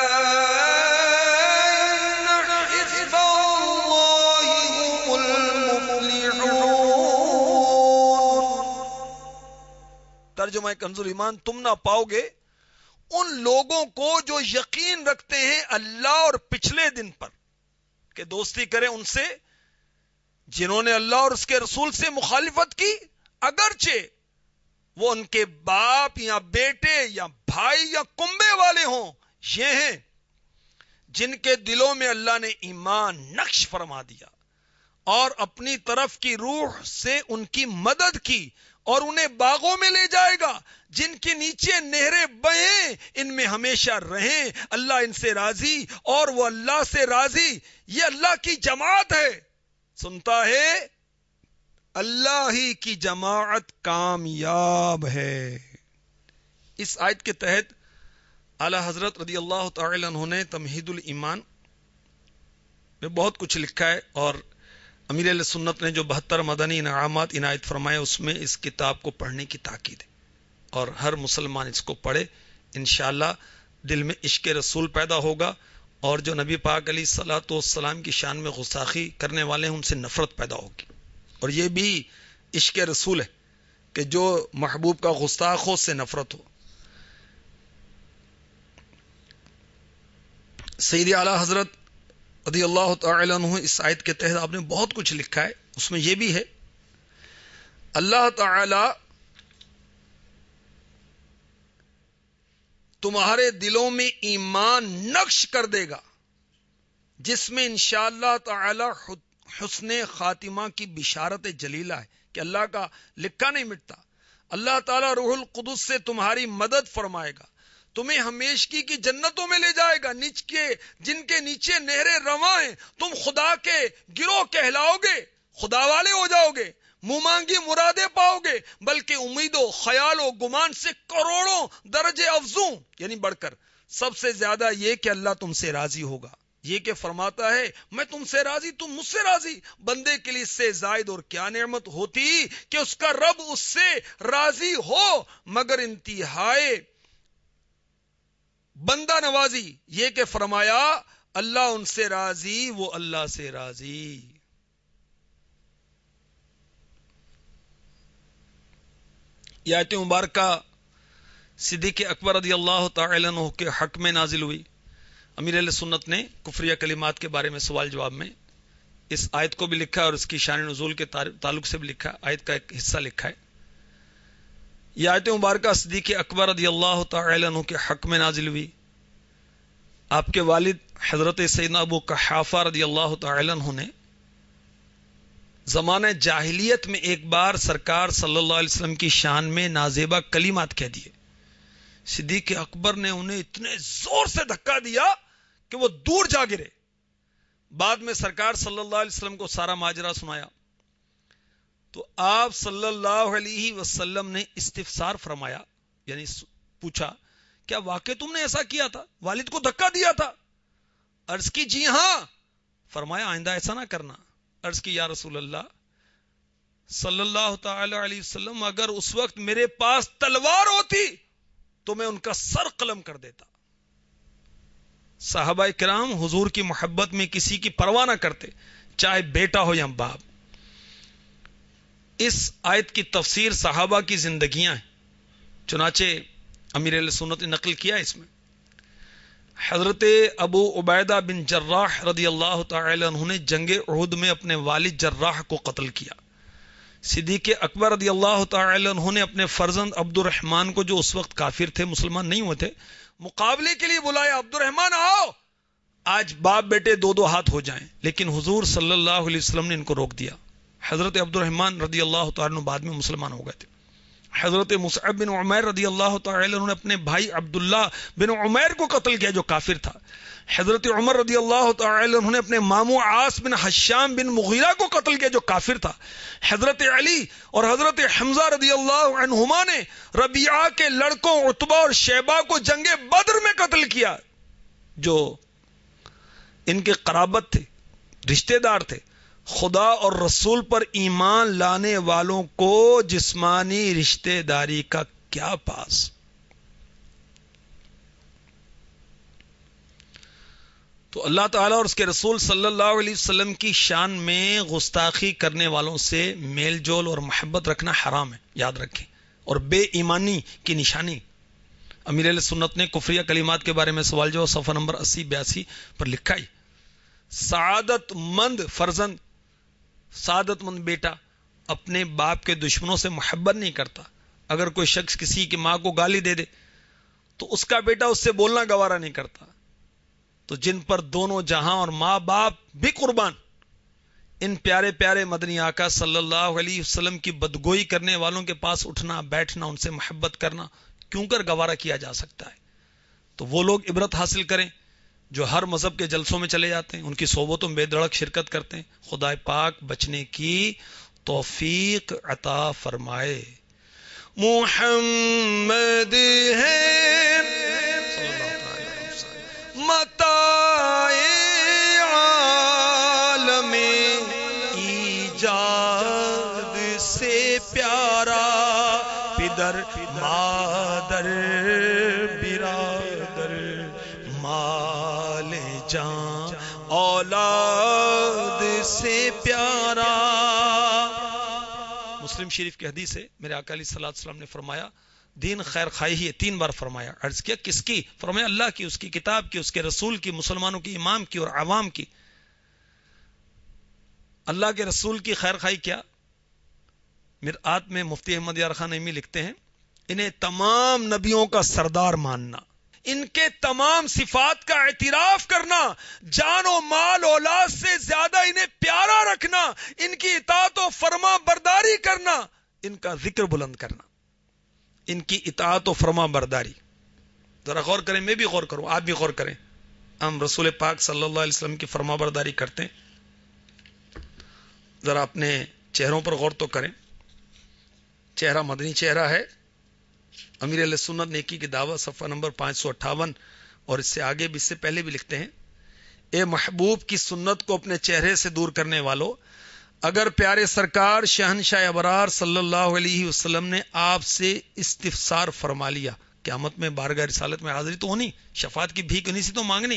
إن حزب الله هم المفلحون. ترجمہ کنز ایمان، تم نہ پاؤ گے ان لوگوں کو جو یقین رکھتے ہیں اللہ اور پچھلے دن پر کہ دوستی کریں ان سے جنہوں نے اللہ اور اس کے رسول سے مخالفت کی، اگرچہ وہ ان کے باپ یا بیٹے یا بھائی یا کنبے والے ہوں. یہ ہیں جن کے دلوں میں اللہ نے ایمان نقش فرما دیا اور اپنی طرف کی روح سے ان کی مدد کی، اور انہیں باغوں میں لے جائے گا جن کے نیچے نہریں بہیں، ان میں ہمیشہ رہیں. اللہ ان سے راضی اور وہ اللہ سے راضی. یہ اللہ کی جماعت ہے. سنتا ہے اللہ ہی کی جماعت کامیاب ہے. اس آیت کے تحت اعلی حضرت رضی اللہ تعالی عنہ نے تمہید الایمان میں بہت کچھ لکھا ہے، اور امیر اہل سنت نے جو 72 مدنی انعامات عنایت فرمائے اس میں اس کتاب کو پڑھنے کی تاکید ہے، اور ہر مسلمان اس کو پڑھے. انشاءاللہ دل میں عشق رسول پیدا ہوگا، اور جو نبی پاک علیہ الصلوۃ والسلام کی شان میں گستاخی کرنے والے ہیں ان سے نفرت پیدا ہوگی. اور یہ بھی عشق رسول ہے کہ جو محبوب کا گستاخ ہو اس سے نفرت ہو. سیدی اعلی حضرت رضی اللہ تعالی عنہ اس آیت کے تحت آپ نے بہت کچھ لکھا ہے، اس میں یہ بھی ہے اللہ تعالی تمہارے دلوں میں ایمان نقش کر دے گا جس میں انشاءاللہ تعالی حسن خاتمہ کی بشارت جلیلہ ہے کہ اللہ کا لکھا نہیں مٹتا. اللہ تعالی روح القدس سے تمہاری مدد فرمائے گا، تمہیں ہمیشگی کی جنتوں میں لے جائے گا جن کے نیچے نہریں رواں ہیں. تم خدا کے گروہ کہلاؤ گے، خدا والے ہو جاؤ گے، منہ مانگی مرادیں پاؤ گے، بلکہ امید و خیال و گمان سے کروڑوں درجے افزوں، یعنی بڑھ کر سب سے زیادہ یہ کہ اللہ تم سے راضی ہوگا. یہ کہ فرماتا ہے میں تم سے راضی تم مجھ سے راضی. بندے کے لیے اس سے زائد اور کیا نعمت ہوتی کہ اس کا رب اس سے راضی ہو، مگر انتہائی بندہ نوازی. یہ کہ فرمایا اللہ ان سے راضی وہ اللہ سے راضی. یہ آیت مبارکہ صدیق اکبر رضی اللہ تعالی عنہ کے حق میں نازل ہوئی. امیر اہل سنت نے کفریہ کلمات کے بارے میں سوال جواب میں اس آیت کو بھی لکھا ہے اور اس کی شان نزول کے تعلق سے بھی لکھا ہے. آیت کا ایک حصہ لکھا ہے. یہ آیت مبارکہ صدیق اکبر رضی اللہ تعالی عنہ کے حق میں نازل ہوئی. آپ کے والد حضرت سیدنا ابو قحافہ رضی اللہ تعالی عنہ نے زمانہ جاہلیت میں ایک بار سرکار صلی اللہ علیہ وسلم کی شان میں نازیبہ کلمات کہہ دیے. صدیق اکبر نے انہیں اتنے زور سے دھکا دیا کہ وہ دور جا گرے. بعد میں سرکار صلی اللہ علیہ وسلم کو سارا ماجرا سنایا تو آپ صلی اللہ علیہ وسلم نے استفسار فرمایا، یعنی پوچھا کیا واقع تم نے ایسا کیا تھا، والد کو دھکا دیا تھا؟ عرض کی جی ہاں. فرمایا آئندہ ایسا نہ کرنا. عرض کی یا رسول اللہ صلی اللہ تعالی علیہ وسلم اگر اس وقت میرے پاس تلوار ہوتی تو میں ان کا سر قلم کر دیتا. صحابہ کرام حضور کی محبت میں کسی کی پرواہ نہ کرتے، چاہے بیٹا ہو یا باپ. اس آیت کی تفسیر صحابہ کی زندگیاں ہیں، چنانچہ امیر اہل سنت نے نقل کیا اس میں. حضرت ابو عبیدہ بن جراح رضی اللہ تعالی عنہ نے جنگ احد میں اپنے والد جراح کو قتل کیا. صدیق اکبر رضی اللہ تعالی عنہ نے اپنے فرزند عبد الرحمن کو، جو اس وقت کافر تھے، مسلمان نہیں ہوئے تھے، مقابلے کے لیے بلایا. عبد الرحمن آؤ، آج باپ بیٹے دو دو ہاتھ ہو جائیں. لیکن حضور صلی اللہ علیہ وسلم نے ان کو روک دیا. حضرت عبد الرحمن رضی اللہ تعالی عنہ بعد میں مسلمان ہو گئے تھے. حضرت مصعب بن عمیر رضی اللہ تعالی عنہ نے اپنے بھائی عبداللہ بن عمیر کو قتل کیا جو کافر تھا. حضرت عمر رضی اللہ تعالی عنہ نے اپنے ماموں عاص بن حشام بن مغیرہ کو قتل کیا جو کافر تھا. حضرت علی اور حضرت حمزہ رضی اللہ عنہما نے ربیعہ کے لڑکوں عتبہ اور شیبہ کو جنگ بدر میں قتل کیا، جو ان کے قرابت تھے، رشتہ دار تھے. خدا اور رسول پر ایمان لانے والوں کو جسمانی رشتہ داری کا کیا پاس. تو اللہ تعالیٰ اور اس کے رسول صلی اللہ علیہ وسلم کی شان میں گستاخی کرنے والوں سے میل جول اور محبت رکھنا حرام ہے، یاد رکھیں. اور بے ایمانی کی نشانی. امیر اہل سنت نے کفریہ کلمات کے بارے میں سوال جو صفحہ نمبر 80-82 پر لکھا ہے. سعادت مند فرزند، سعادت مند بیٹا اپنے باپ کے دشمنوں سے محبت نہیں کرتا. اگر کوئی شخص کسی کی ماں کو گالی دے دے تو اس کا بیٹا اس سے بولنا گوارا نہیں کرتا. تو جن پر دونوں جہاں اور ماں باپ بھی قربان، ان پیارے پیارے مدنی آقا صلی اللہ علیہ وسلم کی بدگوئی کرنے والوں کے پاس اٹھنا بیٹھنا، ان سے محبت کرنا کیوں کر گوارا کیا جا سکتا ہے؟ تو وہ لوگ عبرت حاصل کریں جو ہر مذہب کے جلسوں میں چلے جاتے ہیں، ان کی صحبتوں میں بے دھڑک شرکت کرتے ہیں. خدا پاک بچنے کی توفیق عطا فرمائے. محمد ہے متاع عالم ایجاد سے پیارا، پدر مادر برادر مال جان اولاد سے پیارا. مسلم شریف کی حدیث ہے، میرے آقا علیہ الصلوۃ والسلام نے فرمایا دین خیر خواہی ہے. 3 بار فرمایا. عرض کیا کس کی؟ فرمایا اللہ کی، اس کی کتاب کی، اس کے رسول کی، مسلمانوں کی امام کی اور عوام کی. اللہ کے رسول کی خیر خواہی کیا؟ مرآت میں مفتی احمد یار خان نعیمی لکھتے ہیں انہیں تمام نبیوں کا سردار ماننا، ان کے تمام صفات کا اعتراف کرنا، جان و مال اولاد سے زیادہ انہیں پیارا رکھنا، ان کی اطاعت و فرما برداری کرنا، ان کا ذکر بلند کرنا، ان کی اطاعت و فرما برداری. ذرا غور کریں، میں بھی غور کروں، آپ بھی غور کریں. ہم رسول پاک صلی اللہ علیہ وسلم کی فرما برداری کرتے ہیں؟ ذرا اپنے چہروں پر غور تو کریں. چہرہ مدنی چہرہ ہے. امیر علیہ سنت نیکی کی دعوت صفحہ نمبر 558 اور اس سے آگے بھی، اس سے پہلے بھی لکھتے ہیں اے محبوب کی سنت کو اپنے چہرے سے دور کرنے والوں، اگر پیارے سرکار شہنشاہ ابرار صلی اللہ علیہ وسلم نے آپ سے استفسار فرما لیا، قیامت میں بارگاہ رسالت میں حاضری تو ہونی، شفاعت کی بھیک انہی سے تو مانگنی،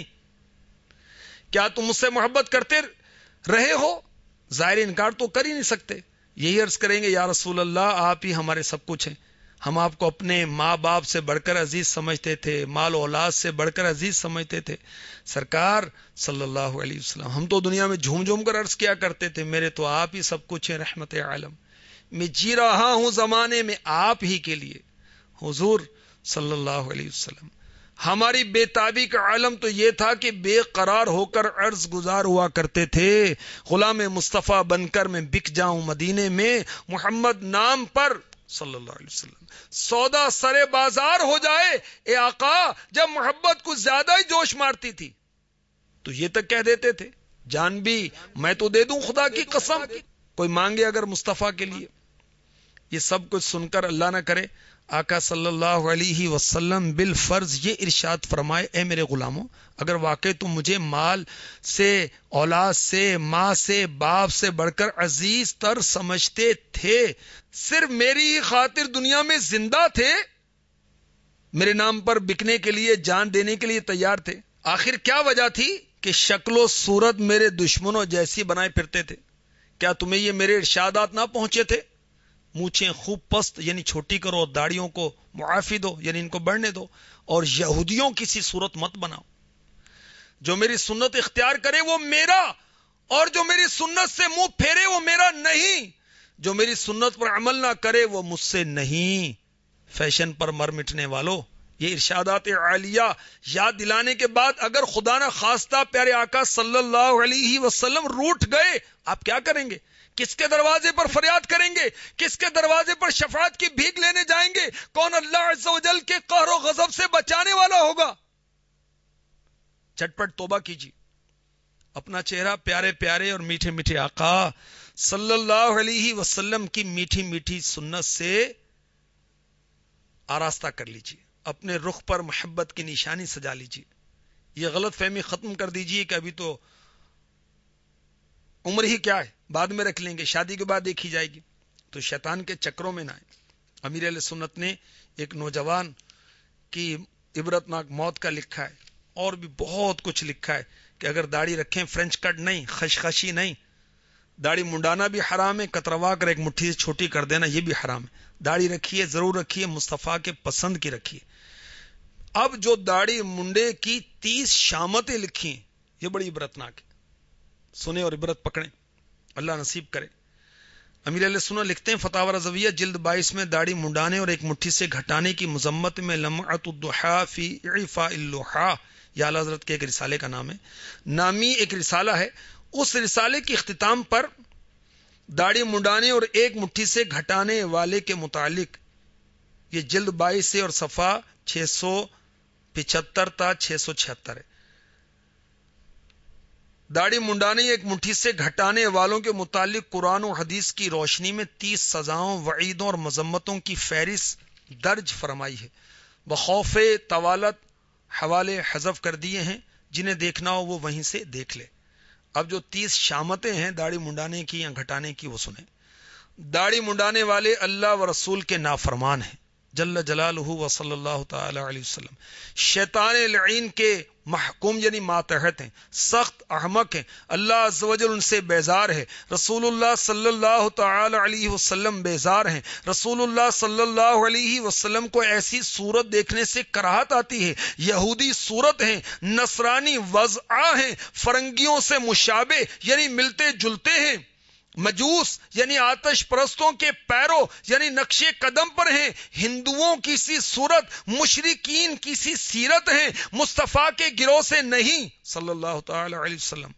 کیا تم مجھ سے محبت کرتے رہے ہو؟ ظاہر انکار تو کر ہی نہیں سکتے، یہی عرض کریں گے یا رسول اللہ آپ ہی ہمارے سب کچھ ہیں، ہم آپ کو اپنے ماں باپ سے بڑھ کر عزیز سمجھتے تھے، مال و اولاد سے بڑھ کر عزیز سمجھتے تھے، سرکار صلی اللہ علیہ وسلم ہم تو دنیا میں جھوم جھوم کر عرض کیا کرتے تھے میرے تو آپ ہی سب کچھ ہیں رحمت عالم، میں جی رہا ہوں زمانے میں آپ ہی کے لیے، حضور صلی اللہ علیہ وسلم ہماری بے تابی کا عالم تو یہ تھا کہ بے قرار ہو کر عرض گزار ہوا کرتے تھے، غلام مصطفیٰ بن کر میں بک جاؤں مدینے میں محمد نام پر صلی اللہ علیہ وسلم، سودا سرے بازار ہو جائے اے آقا، جب محبت کو زیادہ ہی جوش مارتی تھی تو یہ تک کہہ دیتے تھے جان بھی میں تو دے دوں خدا کی قسم، کوئی مانگے اگر مصطفیٰ کے لیے۔ یہ سب کچھ سن کر اللہ نہ کرے آقا صلی اللہ علیہ وسلم بالفرض یہ ارشاد فرمائے اے میرے غلاموں، اگر واقعی تم مجھے مال سے، اولاد سے، ماں سے، باپ سے بڑھ کر عزیز تر سمجھتے تھے، صرف میری ہی خاطر دنیا میں زندہ تھے، میرے نام پر بکنے کے لیے، جان دینے کے لیے تیار تھے، آخر کیا وجہ تھی کہ شکل و صورت میرے دشمنوں جیسی بنائے پھرتے تھے؟ کیا تمہیں یہ میرے ارشادات نہ پہنچے تھے؟ مونچھیں خوب پست یعنی چھوٹی کرو، داڑیوں کو معافی دو یعنی ان کو بڑھنے دو، اور یہودیوں کی سی صورت مت بناؤ، جو میری سنت اختیار کرے وہ میرا، اور جو میری سنت سے منہ پھیرے وہ میرا نہیں، جو میری سنت پر عمل نہ کرے وہ مجھ سے نہیں۔ فیشن پر مر مٹنے والو، یہ ارشادات عالیہ یاد دلانے کے بعد اگر خدا نہ خواستہ پیارے آقا صلی اللہ علیہ وسلم روٹھ گئے، آپ کیا کریں گے؟ کس کے دروازے پر فریاد کریں گے؟ کس کے دروازے پر شفاعت کی بھیک لینے جائیں گے؟ کون اللہ عز و جل کے قہر و غضب سے بچانے والا ہوگا؟ چٹپٹ توبہ کیجیے، اپنا چہرہ پیارے پیارے اور میٹھے میٹھے آقا صلی اللہ علیہ وسلم کی میٹھی میٹھی سنت سے آراستہ کر لیجیے، اپنے رخ پر محبت کی نشانی سجا لیجیے، یہ غلط فہمی ختم کر دیجیے کہ ابھی تو عمر ہی کیا ہے، بعد میں رکھ لیں گے، شادی کے بعد دیکھی جائے گی، تو شیطان کے چکروں میں نہ آئے۔ امیر اہل سنت نے ایک نوجوان کی عبرتناک موت کا لکھا ہے، اور بھی بہت کچھ لکھا ہے کہ اگر داڑھی رکھیں، فرینچ کٹ نہیں، خشخشی نہیں، داڑھی منڈانا بھی حرام ہے، کتروا کر ایک مٹھی سے چھوٹی کر دینا یہ بھی حرام ہے، داڑھی رکھیے، ضرور رکھیے، مصطفیٰ کے پسند کی رکھیے۔ اب جو داڑھی منڈے کی 30 شامتیں لکھی ہیں یہ بڑی عبرتناک ہے، سنیں اور عبرت پکڑیں، اللہ نصیب کرے۔ امیر علیہ سنت لکھتے ہیں فتاوی رضویہ جلد 22 میں داڑھی منڈانے اور ایک مٹھی سے گھٹانے کی مذمت میں لمعۃ الضحیٰ فی اعفاء اللحیٰ، یہ اعلیٰ حضرت کے ایک رسالے کا نام ہے، نامی ایک رسالہ ہے، اس رسالے کی اختتام پر داڑھی منڈانے اور ایک مٹھی سے گھٹانے والے کے متعلق، یہ جلد 22 سے اور صفحہ 675 تا 676 ہے، داڑھی منڈانے ایک مٹھی سے گھٹانے والوں کے متعلق قرآن و حدیث کی روشنی میں 30 سزاؤں، وعیدوں اور مذمتوں کی فہرست درج فرمائی ہے، بخوف طوالت حوالے حذف کر دیے ہیں، جنہیں دیکھنا ہو وہ وہیں سے دیکھ لے۔ اب جو 30 شامتیں ہیں داڑھی منڈانے کی یا گھٹانے کی وہ سنیں۔ داڑھی منڈانے والے اللہ و رسول کے نافرمان ہیں جل جلالہ و صلی اللہ تعالی علیہ وسلم، شیطان لعین کے محکوم یعنی ماتحت ہیں، سخت احمق ہیں، اللہ عز و جل ان سے بیزار ہے، رسول اللہ صلی اللہ تعالی علیہ وسلم بیزار ہیں، رسول اللہ صلی اللہ علیہ وسلم کو ایسی صورت دیکھنے سے کراہت آتی ہے، یہودی صورت ہیں، نصرانی وضعہ ہیں، فرنگیوں سے مشابہ یعنی ملتے جلتے ہیں، مجوس یعنی آتش پرستوں کے پیرو یعنی نقش قدم پر ہیں، ہندوؤں کی سی صورت، مشرکین کی سی سیرت ہیں، مصطفیٰ کے گروہ سے نہیں صلی اللہ تعالی علیہ وسلم،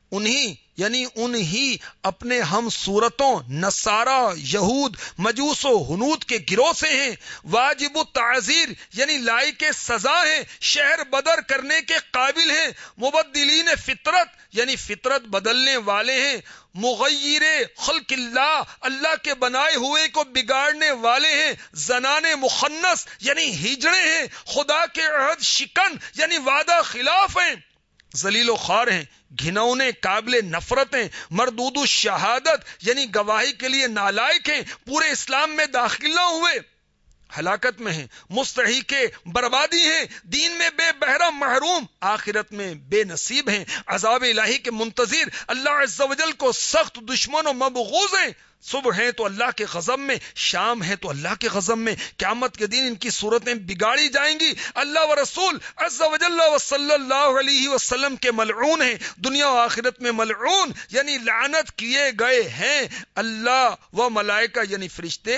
انہی اپنے ہم صورتوں نصارہ، یہود، مجوس و ہنود کے گروہ سے ہیں، واجب التعزیر یعنی لائق سزا ہیں، شہر بدر کرنے کے قابل ہیں، مبدلین فطرت یعنی فطرت بدلنے والے ہیں، مغیر خلق اللہ کے بنائے ہوئے کو بگاڑنے والے ہیں، زنان مخنث یعنی ہجڑے ہیں، خدا کے عہد شکن یعنی وعدہ خلاف ہیں، ذلیل و خوار ہیں، گھنونے، قابل نفرت ہیں، مردود الشہادت یعنی گواہی کے لیے نالائق ہیں، پورے اسلام میں داخل نہ ہوئے، ہلاکت میں ہیں، مستحق بربادی ہیں، دین میں بے بہرہ محروم، آخرت میں بے نصیب ہیں، عذاب الہی کے منتظر، اللہ عز و جل کو سخت دشمن و مبغوض ہیں، صبح ہیں تو اللہ کے غضب میں، شام ہے تو اللہ کے غضب میں، قیامت کے دن ان کی صورتیں بگاڑی جائیں گی، اللہ و رسول عز و جل و صلی اللہ علیہ وسلم کے ملعون ہیں، دنیا و آخرت میں ملعون یعنی لعنت کیے گئے ہیں، اللہ و ملائکہ یعنی فرشتے،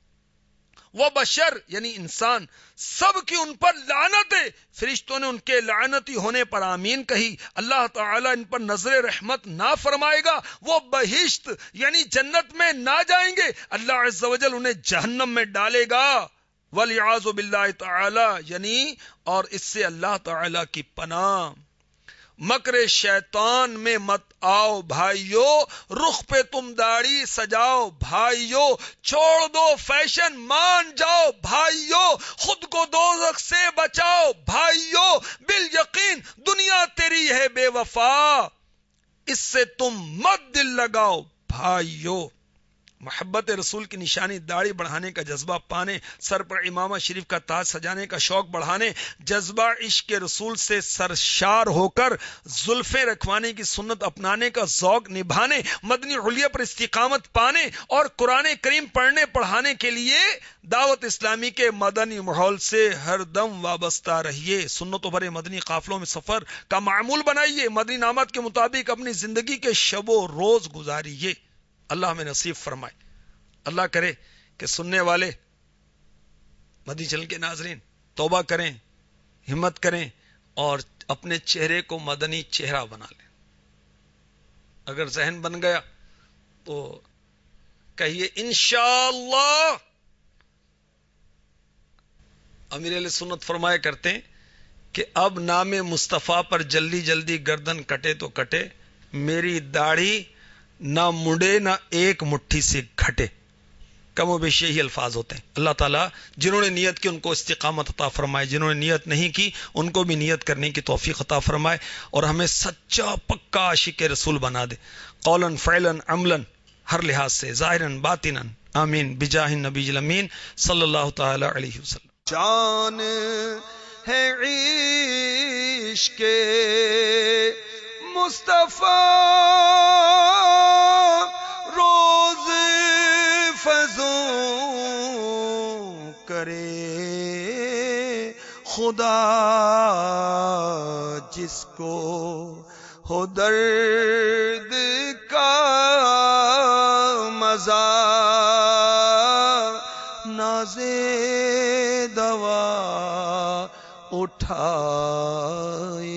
وہ بشر یعنی انسان، سب کی ان پر لعنت ہے، فرشتوں نے ان کے لعنتی ہونے پر آمین کہی، اللہ تعالیٰ ان پر نظر رحمت نہ فرمائے گا، وہ بہشت یعنی جنت میں نہ جائیں گے، اللہ عز و جل انہیں جہنم میں ڈالے گا، والعیاذ باللہ تعالی یعنی اور اس سے اللہ تعالیٰ کی پناہ۔ مکر شیطان میں مت آؤ بھائیو، رخ پہ تم داڑھی سجاؤ بھائیو، چھوڑ دو فیشن مان جاؤ بھائیو، خود کو دوزخ سے بچاؤ بھائیو، بالیقین دنیا تیری ہے بے وفا، اس سے تم مت دل لگاؤ بھائیو۔ محبت رسول کی نشانی داڑھی بڑھانے کا جذبہ پانے، سر پر امامہ شریف کا تاج سجانے کا شوق بڑھانے، جذبہ عشق رسول سے سرشار ہو کر زلفیں رکھوانے کی سنت اپنانے کا ذوق نبھانے، مدنی حلیہ پر استقامت پانے اور قرآن کریم پڑھنے پڑھانے کے لیے دعوت اسلامی کے مدنی ماحول سے ہر دم وابستہ رہیے، سنتوں بھرے مدنی قافلوں میں سفر کا معمول بنائیے، مدنی نامات کے مطابق اپنی زندگی کے شب و روز گزاریے، اللہ ہمیں نصیب فرمائے۔ اللہ کرے کہ سننے والے مدنی چینل کے ناظرین توبہ کریں، ہمت کریں اور اپنے چہرے کو مدنی چہرہ بنا لیں۔ اگر ذہن بن گیا تو کہیے انشاءاللہ۔ امیر علیہ سنت فرمایا کرتے ہیں کہ اب نام مصطفیٰ پر جلدی جلدی گردن کٹے تو کٹے، میری داڑھی نہ مڑے نہ ایک مٹھی سے گھٹے، کم و بیش یہی الفاظ ہوتے ہیں۔ اللہ تعالیٰ جنہوں نے نیت کی ان کو استقامت عطا فرمائے، جنہوں نے نیت نہیں کی ان کو بھی نیت کرنے کی توفیق عطا فرمائے، اور ہمیں سچا پکا عاشق رسول بنا دے، قولاً فعلاً عملاً، ہر لحاظ سے، ظاہراً باطناً، آمین بجاہ النبی الامین صلی اللہ تعالی علیہ وسلم۔ جان ہے عشق مصطفیٰ روز فضوں کرے خدا، جس کو ہو درد کا مزہ نازے دوا اٹھائے